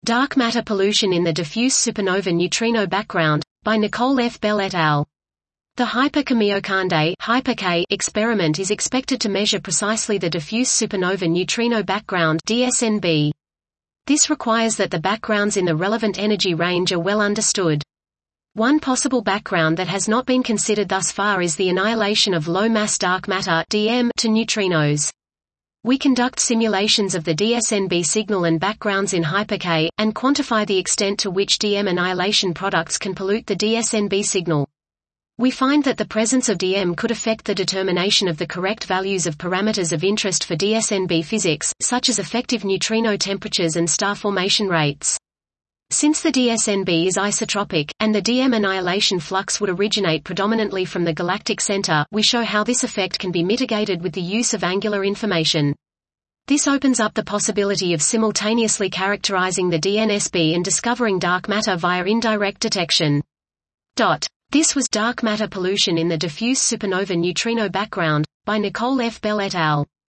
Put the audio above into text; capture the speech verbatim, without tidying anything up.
Dark Matter Pollution in the Diffuse Supernova Neutrino Background, by Nicole F. Bell et al. The Hyper-Kamiokande (Hyper-K) experiment is expected to measure precisely the diffuse supernova neutrino background (D S N B). This requires that the backgrounds in the relevant energy range are well understood. One possible background that has not been considered thus far is the annihilation of low-mass dark matter (D M) to neutrinos. We conduct simulations of the D S N B signal and backgrounds in Hyper-K, and quantify the extent to which D M annihilation products can pollute the D S N B signal. We find that the presence of D M could affect the determination of the correct values of parameters of interest for D S N B physics, such as effective neutrino temperatures and star formation rates. Since the D S N B is isotropic, and the D M annihilation flux would originate predominantly from the galactic center, we show how this effect can be mitigated with the use of angular information. This opens up the possibility of simultaneously characterizing the D N S B and discovering dark matter via indirect detection. Dot. This was Dark Matter Pollution in the Diffuse Supernova Neutrino Background, by Nicole F. Bell et al.